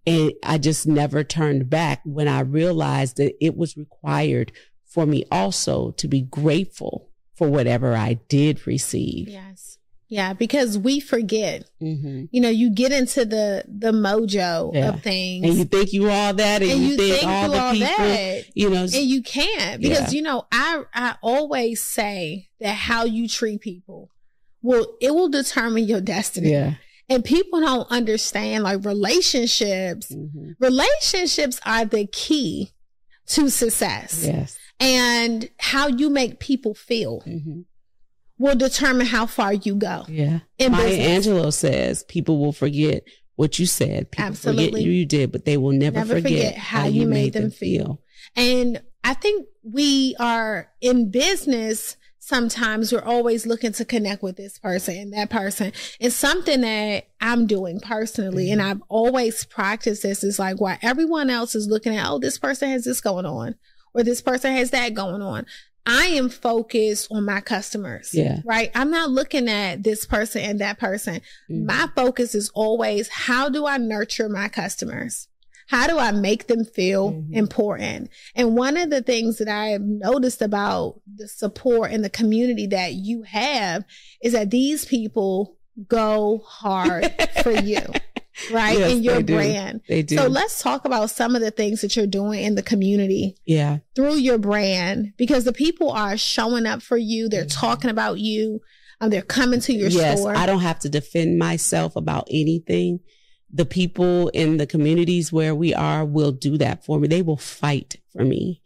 Speaker 5: And I just never turned back when I realized that it was required for me also to be grateful for whatever I did receive.
Speaker 4: Yes. Yeah, because we forget.
Speaker 5: Mm-hmm.
Speaker 4: You know, you get into the the mojo
Speaker 5: Yeah.
Speaker 4: of things.
Speaker 5: And you think you all that, and,
Speaker 4: And
Speaker 5: you,
Speaker 4: you
Speaker 5: think,
Speaker 4: think
Speaker 5: all
Speaker 4: you
Speaker 5: the
Speaker 4: all
Speaker 5: people,
Speaker 4: that.
Speaker 5: you know.
Speaker 4: And you can't, because,
Speaker 5: Yeah.
Speaker 4: you know, I, I always say that how you treat people will, it will determine your destiny.
Speaker 5: Yeah.
Speaker 4: And people don't understand, like, relationships.
Speaker 5: Mm-hmm.
Speaker 4: Relationships are the key to success.
Speaker 5: Yes.
Speaker 4: And how you make people feel
Speaker 5: Mm-hmm.
Speaker 4: will determine how far you go.
Speaker 5: Yeah.
Speaker 4: In
Speaker 5: Maya
Speaker 4: business.
Speaker 5: Angelou says people will forget what you said. People
Speaker 4: Absolutely.
Speaker 5: forget you did, but they will never,
Speaker 4: Never
Speaker 5: forget,
Speaker 4: forget how you made them feel. And I think we are in business. Sometimes we're always looking to connect with this person and that person. It's something that I'm doing personally.
Speaker 5: Mm-hmm.
Speaker 4: And I've always practiced this. It's like, while everyone else is looking at, oh, this person has this going on, or this person has that going on, I am focused on my customers.
Speaker 5: Yeah.
Speaker 4: Right. I'm not looking at this person and that person.
Speaker 5: Mm-hmm.
Speaker 4: My focus is always, how do I nurture my customers? How do I make them feel
Speaker 5: Mm-hmm.
Speaker 4: important? And one of the things that I have noticed about the support and the community that you have is that these people go hard for you, right?
Speaker 5: Yes,
Speaker 4: in your
Speaker 5: they do.
Speaker 4: brand.
Speaker 5: They do.
Speaker 4: So let's talk about some of the things that you're doing in the community
Speaker 5: Yeah.
Speaker 4: through your brand, because the people are showing up for you. They're talking about you. Um, they're coming to your
Speaker 5: yes,
Speaker 4: store.
Speaker 5: I don't have to defend myself about anything. The people in the communities where we are will do that for me. They will fight for me.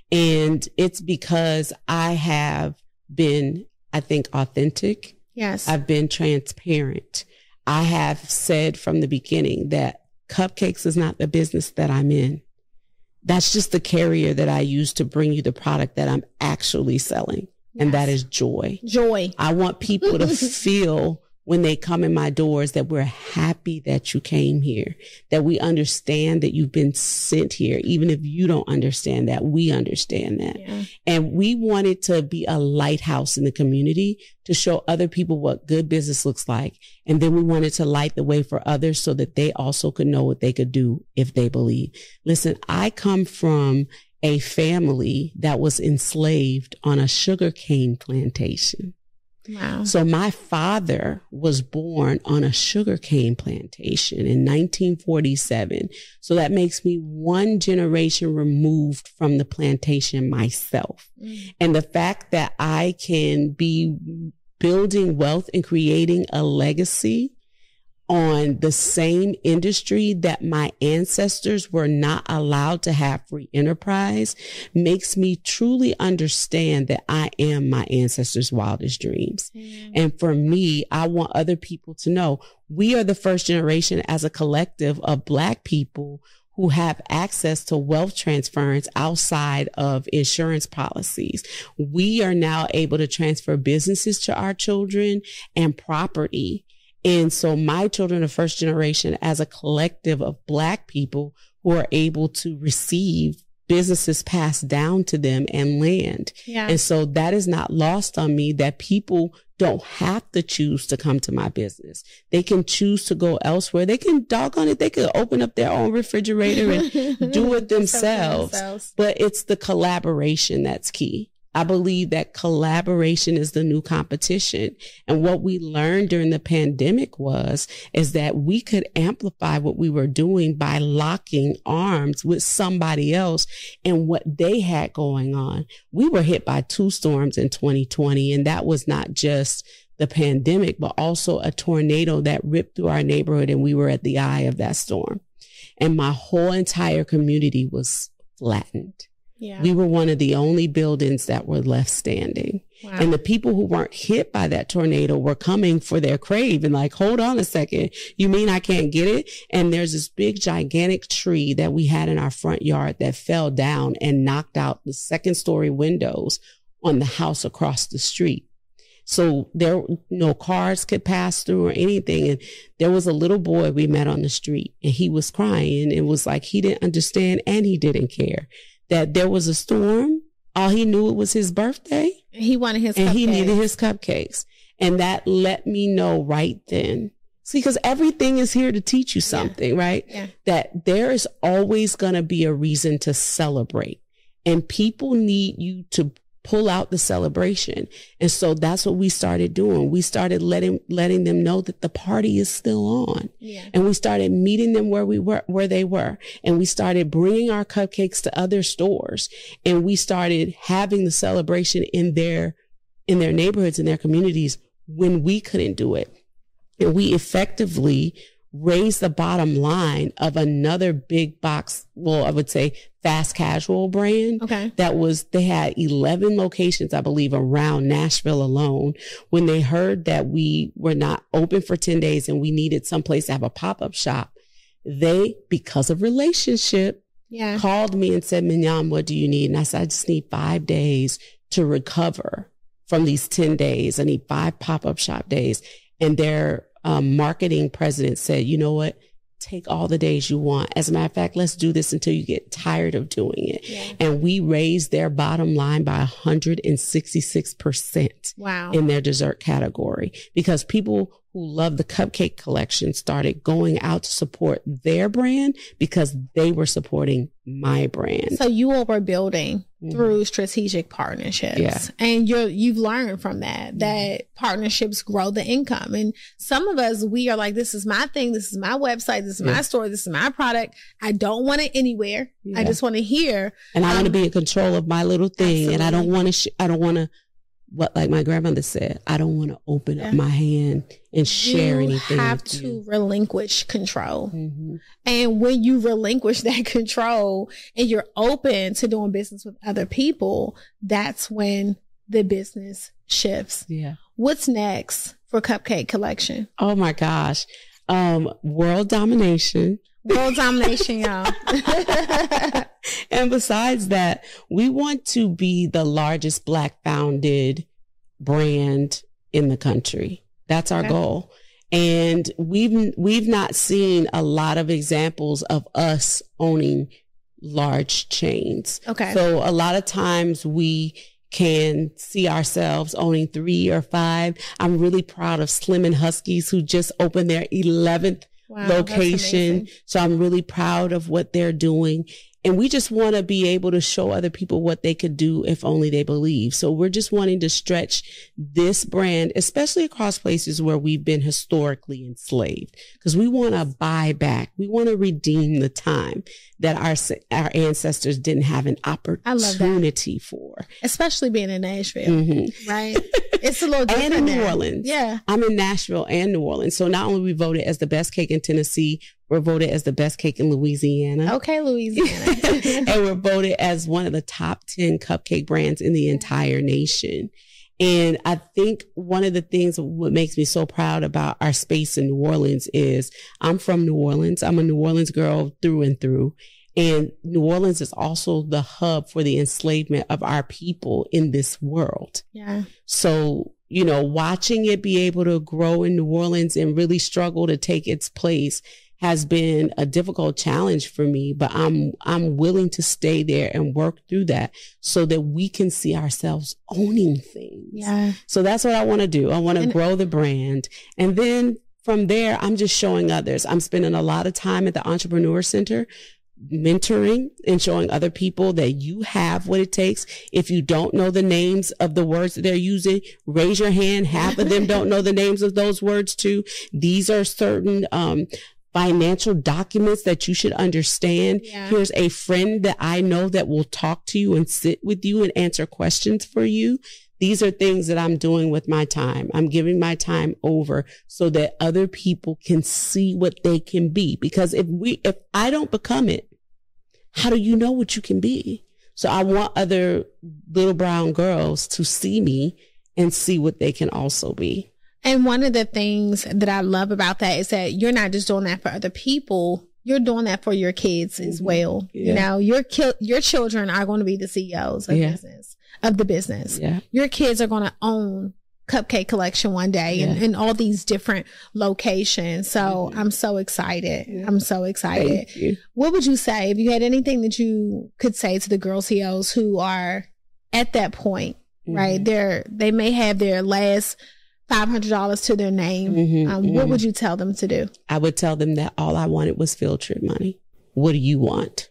Speaker 5: And it's because I have been, I think, authentic.
Speaker 4: Yes.
Speaker 5: I've been transparent. I have said from the beginning that cupcakes is not the business that I'm in. That's just the carrier that I use to bring you the product that I'm actually selling. And
Speaker 4: Yes.
Speaker 5: that is joy.
Speaker 4: Joy.
Speaker 5: I want people to feel when they come in my doors that we're happy that you came here, that we understand that you've been sent here. Even if you don't understand that, we understand that.
Speaker 4: Yeah.
Speaker 5: And we wanted to be a lighthouse in the community to show other people what good business looks like. And then we wanted to light the way for others so that they also could know what they could do if they believe. Listen, I come from a family that was enslaved on a sugarcane plantation.
Speaker 4: Wow.
Speaker 5: So my father was born on a sugarcane plantation in nineteen forty-seven. So that makes me one generation removed from the plantation myself.
Speaker 4: Mm.
Speaker 5: And the fact that I can be building wealth and creating a legacy on the same industry that my ancestors were not allowed to have free enterprise makes me truly understand that I am my ancestors' wildest dreams.
Speaker 4: Mm.
Speaker 5: And for me, I want other people to know we are the first generation as a collective of Black people who have access to wealth transference outside of insurance policies. We are now able to transfer businesses to our children and property. And so my children are first generation as a collective of Black people who are able to receive businesses passed down to them and land.
Speaker 4: Yeah.
Speaker 5: And so that is not lost on me, that people don't have to choose to come to my business. They can choose to go elsewhere. They can doggone it. They could open up their own refrigerator and do it themselves.
Speaker 4: themselves.
Speaker 5: But it's the collaboration that's key. I believe that collaboration is the new competition. And what we learned during the pandemic was, is that we could amplify what we were doing by locking arms with somebody else and what they had going on. We were hit by two storms in twenty twenty, and that was not just the pandemic, but also a tornado that ripped through our neighborhood, and we were at the eye of that storm. And my whole entire community was flattened.
Speaker 4: Yeah.
Speaker 5: We were one of the only buildings that were left standing.
Speaker 4: Wow.
Speaker 5: And the people who weren't hit by that tornado were coming for their crave and like, hold on a second. You mean I can't get it? And there's this big, gigantic tree that we had in our front yard that fell down and knocked out the second story windows on the house across the street. So there, no cars could pass through or anything. And there was a little boy we met on the street, and he was crying. It was like he didn't understand and he didn't care that there was a storm. All he knew it was his birthday.
Speaker 4: He wanted his
Speaker 5: and
Speaker 4: cupcakes.
Speaker 5: he needed his cupcakes. And that let me know right then See, because everything is here to teach you something, yeah. right?
Speaker 4: Yeah.
Speaker 5: That there is always going to be a reason to celebrate, and people need you to pull out the celebration. And so that's what we started doing. We started letting, letting them know that the party is still on.
Speaker 4: Yeah.
Speaker 5: And we started meeting them where we were, where they were. And we started bringing our cupcakes to other stores, and we started having the celebration in their, in their neighborhoods, in their communities when we couldn't do it. And we effectively raised the bottom line of another big box, well, I would say fast casual brand.
Speaker 4: Okay.
Speaker 5: That was, they had eleven locations, I believe, around Nashville alone. When they heard that we were not open for ten days and we needed someplace to have a pop-up shop, they, because of relationship,
Speaker 4: yeah.
Speaker 5: called me and said, Mignon, what do you need? And I said, I just need five days to recover from these ten days. I need five pop-up shop days. And their um, marketing president said, you know what? Take all the days you want. As a matter of fact, let's do this until you get tired of doing it.
Speaker 4: Yeah.
Speaker 5: And we raised their bottom line by one hundred sixty-six percent
Speaker 4: wow.
Speaker 5: in their dessert category, because people who love the cupcake collection started going out to support their brand because they were supporting my brand.
Speaker 4: So you all were building
Speaker 5: mm-hmm.
Speaker 4: through strategic partnerships,
Speaker 5: yeah.
Speaker 4: and you're, you've learned from that, that mm-hmm. partnerships grow the income. And some of us, we are like, this is my thing. This is my website. This is
Speaker 5: yeah.
Speaker 4: my store. This is my product. I don't want it anywhere.
Speaker 5: Yeah.
Speaker 4: I just want to hear.
Speaker 5: And I
Speaker 4: um,
Speaker 5: want to be in control of my little thing.
Speaker 4: Absolutely.
Speaker 5: And I don't want to, sh- I don't want to, what, like my grandmother said, I don't want to open yeah. up my hand and share
Speaker 4: you
Speaker 5: anything.
Speaker 4: You have
Speaker 5: with
Speaker 4: to
Speaker 5: you.
Speaker 4: relinquish control.
Speaker 5: Mm-hmm.
Speaker 4: And when you relinquish that control and you're open to doing business with other people, that's when the business shifts.
Speaker 5: Yeah.
Speaker 4: What's next for Cupcake Collection?
Speaker 5: Oh my gosh. Um, world domination.
Speaker 4: World domination, y'all.
Speaker 5: And besides that, we want to be the largest Black founded brand in the country. That's our okay. goal. And we've, we've not seen a lot of examples of us owning large chains.
Speaker 4: Okay.
Speaker 5: So a lot of times we can see ourselves owning three or five. I'm really proud of Slim and Huskies, who just opened their eleventh wow, location. So I'm really proud of what they're doing. And we just want to be able to show other people what they could do if only they believe. So we're just wanting to stretch this brand, especially across places where we've been historically enslaved, because we want to buy back. We want to redeem the time that our our ancestors didn't have an opportunity for.
Speaker 4: Especially being in Nashville,
Speaker 5: mm-hmm.
Speaker 4: right? It's a little different.
Speaker 5: And in New
Speaker 4: now.
Speaker 5: Orleans.
Speaker 4: Yeah.
Speaker 5: I'm in Nashville and New Orleans. So not only we voted as the best cake in Tennessee, we're voted as the best cake in Louisiana.
Speaker 4: Okay, Louisiana.
Speaker 5: And we're voted as one of the top ten cupcake brands in the entire nation. And I think one of the things what makes me so proud about our space in New Orleans is I'm from New Orleans. I'm a New Orleans girl through and through. And New Orleans is also the hub for the enslavement of our people in this world.
Speaker 4: Yeah.
Speaker 5: So, you know, watching it be able to grow in New Orleans and really struggle to take its place has been a difficult challenge for me, but I'm, I'm willing to stay there and work through that so that we can see ourselves owning things.
Speaker 4: Yeah.
Speaker 5: So that's what I want to do. I want to
Speaker 4: and-
Speaker 5: grow the brand. And then from there, I'm just showing others. I'm spending a lot of time at the Entrepreneur Center, mentoring and showing other people that you have what it takes. If you don't know the names of the words that they're using, raise your hand. Half of them don't know the names of those words too. These are certain, um, financial documents that you should understand.
Speaker 4: Yeah.
Speaker 5: Here's a friend that I know that will talk to you and sit with you and answer questions for you. These are things that I'm doing with my time. I'm giving my time over so that other people can see what they can be. Because if we, if I don't become it, how do you know what you can be? So I want other little brown girls to see me and see what they can also be.
Speaker 4: And one of the things that I love about that is that you're not just doing that for other people. You're doing that for your kids mm-hmm. as well. Yeah. You know, your ki- your children are going to be the C E Os of yeah. business, of the business.
Speaker 5: Yeah.
Speaker 4: Your kids are going to own Cupcake Collection one day yeah. and in all these different locations. So mm-hmm. I'm so excited. Yeah. I'm so excited.
Speaker 5: Thank you.
Speaker 4: What would you say if you had anything that you could say to the girl C E Os who are at that point, mm-hmm. right? They're, they may have their last five hundred dollars to their name,
Speaker 5: Mm-hmm,
Speaker 4: um,
Speaker 5: mm-hmm.
Speaker 4: what would you tell them to do?
Speaker 5: I would tell them that all I wanted was field trip money. What do you want?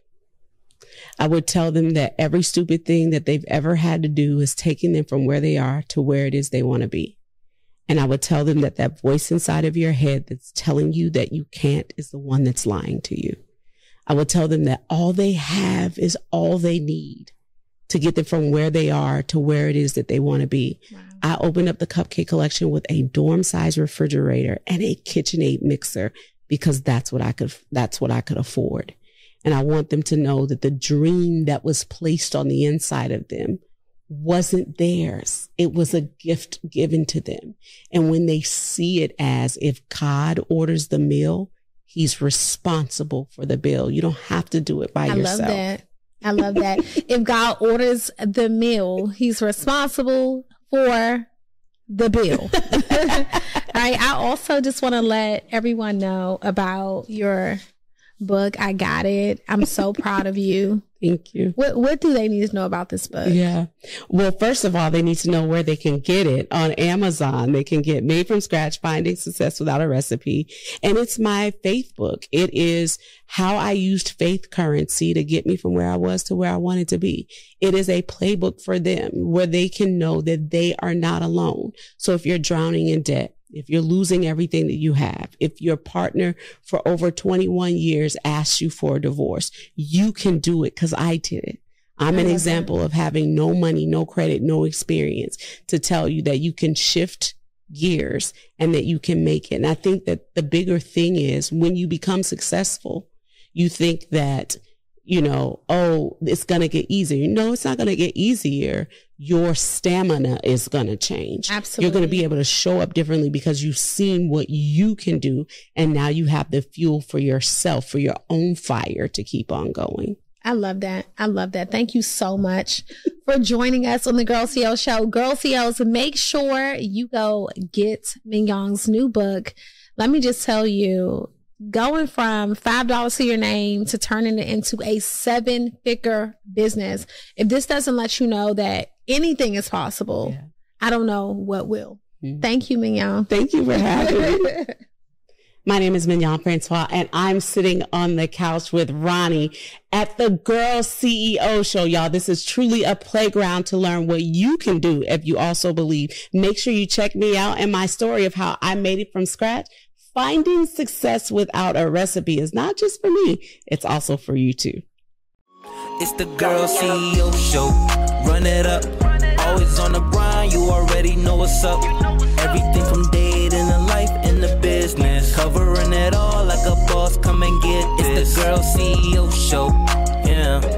Speaker 5: I would tell them that every stupid thing that they've ever had to do is taking them from where they are to where it is they want to be. And I would tell them that that voice inside of your head that's telling you that you can't is the one that's lying to you. I would tell them that all they have is all they need to get them from where they are to where it is that they want to be. Wow. I opened up the Cupcake Collection with a dorm size refrigerator and a KitchenAid mixer because that's what I could, that's what I could afford. And I want them to know that the dream that was placed on the inside of them wasn't theirs. It was a gift given to them. And when they see it as if God orders the meal, he's responsible for the bill. You don't have to do it by
Speaker 4: I
Speaker 5: yourself.
Speaker 4: I love that. I love that. If God orders the meal, he's responsible for the bill. All right. I also just want to let everyone know about your book. I got it. I'm so proud of you.
Speaker 5: Thank you.
Speaker 4: What What do they need to know about this book?
Speaker 5: Yeah. Well, first of all, they need to know where they can get it. On Amazon, they can get Made from Scratch, Finding Success Without a Recipe. And it's my faith book. It is how I used faith currency to get me from where I was to where I wanted to be. It is a playbook for them where they can know that they are not alone. So if you're drowning in debt, if you're losing everything that you have, if your partner for over twenty-one years asks you for a divorce, you can do it because I did it. I'm an example of having no money, no credit, no experience to tell you that you can shift gears and that you can make it. And I think that the bigger thing is when you become successful, you think that, you know, oh, it's going to get easier. No, it's not going to get easier. Your stamina is going to change.
Speaker 4: Absolutely.
Speaker 5: You're going to be able to show up differently because you've seen what you can do. And now you have the fuel for yourself, for your own fire to keep on going.
Speaker 4: I love that. I love that. Thank you so much for joining us on the Girl C L Show. Girl C Ls, make sure you go get Mignon's new book. Let me just tell you, going from five dollars to your name to turning it into a seven figure business. If this doesn't let you know that anything is possible, yeah. I don't know what will. Mm-hmm. Thank you, Mignon.
Speaker 5: Thank you for having me. My name is Mignon Francois, and I'm sitting on the couch with Ronnie at the Girl C E O Show. Y'all, this is truly a playground to learn what you can do if you also believe. Make sure you check me out and my story of how I made it from scratch. Finding success without a recipe is not just for me, it's also for you too.
Speaker 6: It's the Girl C E O Show. Run it up. Always on the grind, you already know what's up. Everything from dating and life in the business. Covering it all like a boss, come and get this. It's the Girl C E O Show. Yeah.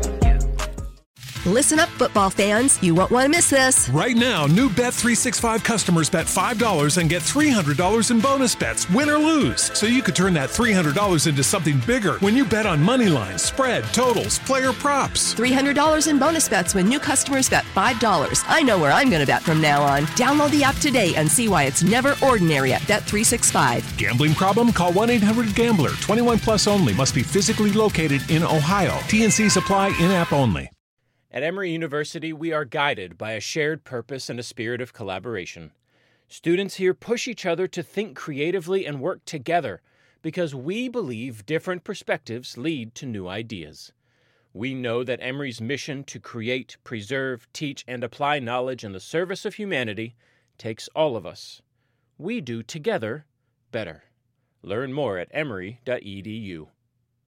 Speaker 1: Listen up, football fans. You won't want to miss this.
Speaker 2: Right now, new Bet three sixty-five customers bet five dollars and get three hundred dollars in bonus bets, win or lose. So you could turn that three hundred dollars into something bigger when you bet on money lines, spread, totals, player props.
Speaker 1: three hundred dollars in bonus bets when new customers bet five dollars. I know where I'm going to bet from now on. Download the app today and see why it's never ordinary at Bet three sixty-five.
Speaker 2: Gambling problem? Call one eight hundred gambler. twenty-one plus only. Must be physically located in Ohio. T and C's apply. In-app only.
Speaker 7: At Emory University, we are guided by a shared purpose and a spirit of collaboration. Students here push each other to think creatively and work together because we believe different perspectives lead to new ideas. We know that Emory's mission to create, preserve, teach, and apply knowledge in the service of humanity takes all of us. We do together better. Learn more at emory dot e d u.